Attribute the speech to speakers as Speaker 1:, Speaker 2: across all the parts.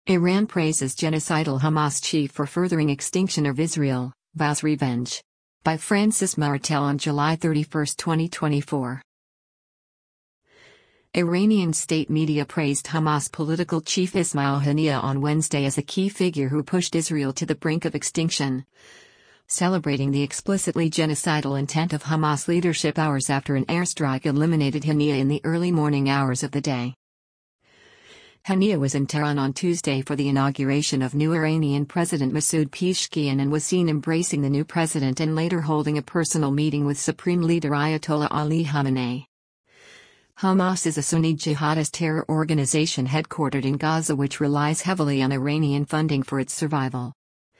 Speaker 1: Iran praises genocidal Hamas chief for furthering extinction of Israel, vows revenge. By Francis Martel on July 31, 2024. Iranian state media praised Hamas political chief Ismail Haniyeh on Wednesday as a key figure who pushed Israel to the brink of extinction, celebrating the explicitly genocidal intent of Hamas leadership hours after an airstrike eliminated Haniyeh in the early morning hours of the day. Haniyeh was in Tehran on Tuesday for the inauguration of new Iranian President Masoud Pezeshkian and was seen embracing the new president and later holding a personal meeting with Supreme Leader Ayatollah Ali Khamenei. Hamas is a Sunni jihadist terror organization headquartered in Gaza which relies heavily on Iranian funding for its survival.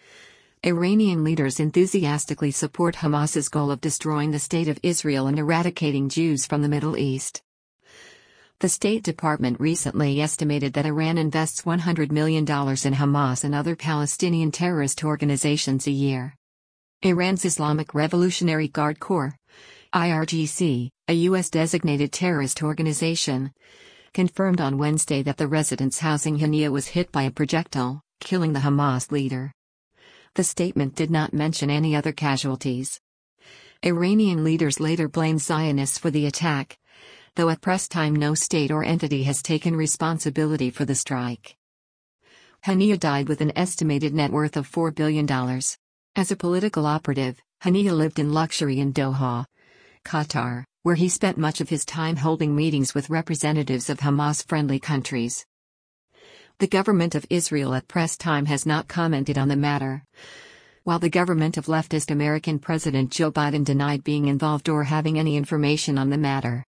Speaker 1: Iranian leaders enthusiastically support Hamas's goal of destroying the State of Israel and eradicating Jews from the Middle East. The State Department recently estimated that Iran invests $100 million in Hamas and other Palestinian terrorist organizations a year. Iran's Islamic Revolutionary Guard Corps, IRGC, a U.S.-designated terrorist organization, confirmed on Wednesday that the residence housing Haniyeh was hit by a projectile, killing the Hamas leader. The statement did not mention any other casualties. Iranian leaders later blamed Zionists for the attack, though at press time no state or entity has taken responsibility for the strike. Haniyeh died with an estimated net worth of $4 billion. As a political operative, Haniyeh lived in luxury in Doha, Qatar, where he spent much of his time holding meetings with representatives of Hamas-friendly countries. The government of Israel at press time has not commented on the matter, while the government of leftist American President Joe Biden denied being involved or having any information on the matter.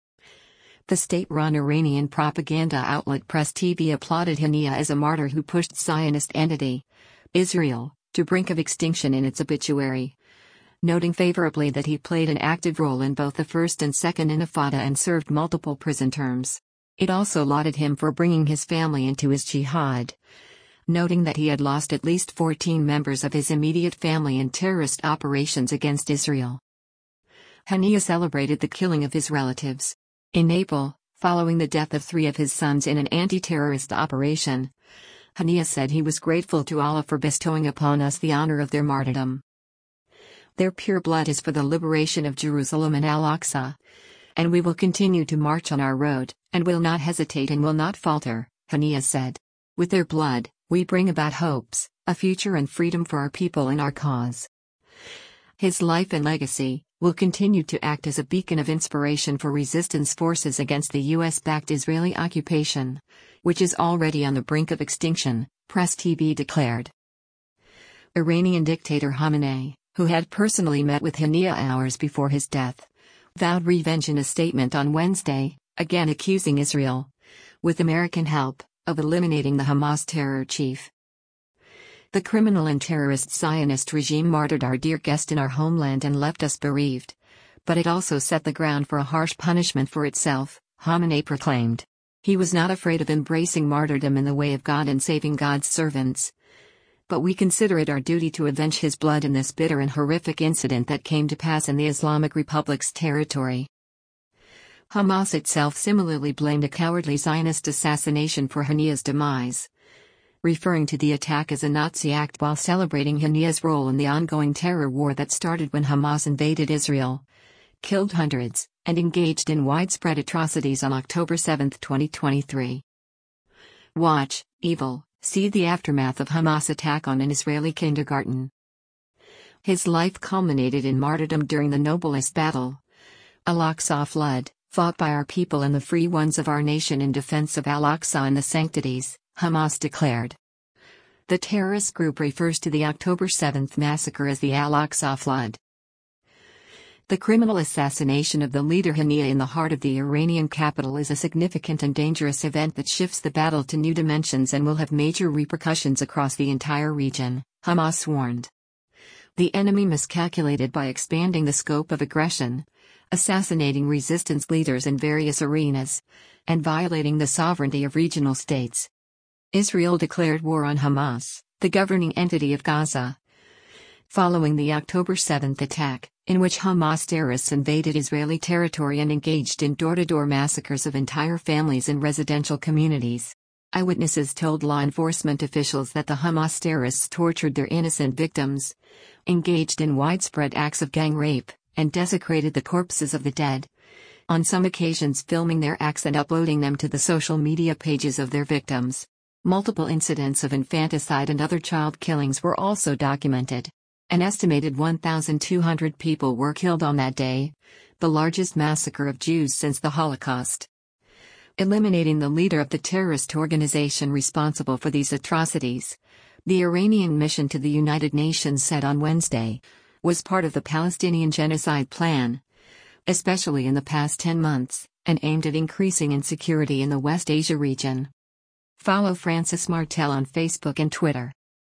Speaker 1: The state-run Iranian propaganda outlet Press TV applauded Haniyeh as a martyr who pushed Zionist entity, Israel, to brink of extinction in its obituary, noting favorably that he played an active role in both the First and Second Intifada and served multiple prison terms. It also lauded him for bringing his family into his jihad, noting that he had lost at least 14 members of his immediate family in terrorist operations against Israel. Haniyeh celebrated the killing of his relatives. In April, following the death of 3 of his sons in an anti-terrorist operation, Haniyeh said he was grateful to Allah for bestowing upon us the honor of their martyrdom. Their pure blood is for the liberation of Jerusalem and Al-Aqsa, and we will continue to march on our road, and will not hesitate and will not falter, Haniyeh said. With their blood, we bring about hopes, a future and freedom for our people and our cause. His life and legacy will continue to act as a beacon of inspiration for resistance forces against the U.S.-backed Israeli occupation, which is already on the brink of extinction, Press TV declared. Iranian dictator Khamenei, who had personally met with Haniyeh hours before his death, vowed revenge in a statement on Wednesday, again accusing Israel, with American help, of eliminating the Hamas terror chief. The criminal and terrorist Zionist regime martyred our dear guest in our homeland and left us bereaved. But it also set the ground for a harsh punishment for itself, Khamenei proclaimed. He was not afraid of embracing martyrdom in the way of God and saving God's servants. But we consider it our duty to avenge his blood in this bitter and horrific incident that came to pass in the Islamic Republic's territory. Hamas itself similarly blamed a cowardly Zionist assassination for Haniyeh's demise, referring to the attack as a Nazi act while celebrating Haniyeh's role in the ongoing terror war that started when Hamas invaded Israel, killed hundreds, and engaged in widespread atrocities on October 7, 2023. Watch, Evil, see the aftermath of Hamas attack on an Israeli kindergarten. His life culminated in martyrdom during the noblest battle, Al-Aqsa flood, fought by our people and the free ones of our nation in defense of Al-Aqsa and the sanctities, Hamas declared. The terrorist group refers to the October 7 massacre as the Al-Aqsa flood. The criminal assassination of the leader Haniyeh in the heart of the Iranian capital is a significant and dangerous event that shifts the battle to new dimensions and will have major repercussions across the entire region, Hamas warned. The enemy miscalculated by expanding the scope of aggression, assassinating resistance leaders in various arenas, and violating the sovereignty of regional states. Israel declared war on Hamas, the governing entity of Gaza, following the October 7 attack, in which Hamas terrorists invaded Israeli territory and engaged in door-to-door massacres of entire families in residential communities. Eyewitnesses told law enforcement officials that the Hamas terrorists tortured their innocent victims, engaged in widespread acts of gang rape, and desecrated the corpses of the dead. On some occasions, filming their acts and uploading them to the social media pages of their victims. Multiple incidents of infanticide and other child killings were also documented. An estimated 1,200 people were killed on that day, the largest massacre of Jews since the Holocaust. Eliminating the leader of the terrorist organization responsible for these atrocities, the Iranian mission to the United Nations said on Wednesday, was part of the Palestinian genocide plan, especially in the past 10 months, and aimed at increasing insecurity in the West Asia region. Follow Francis Martel on Facebook and Twitter.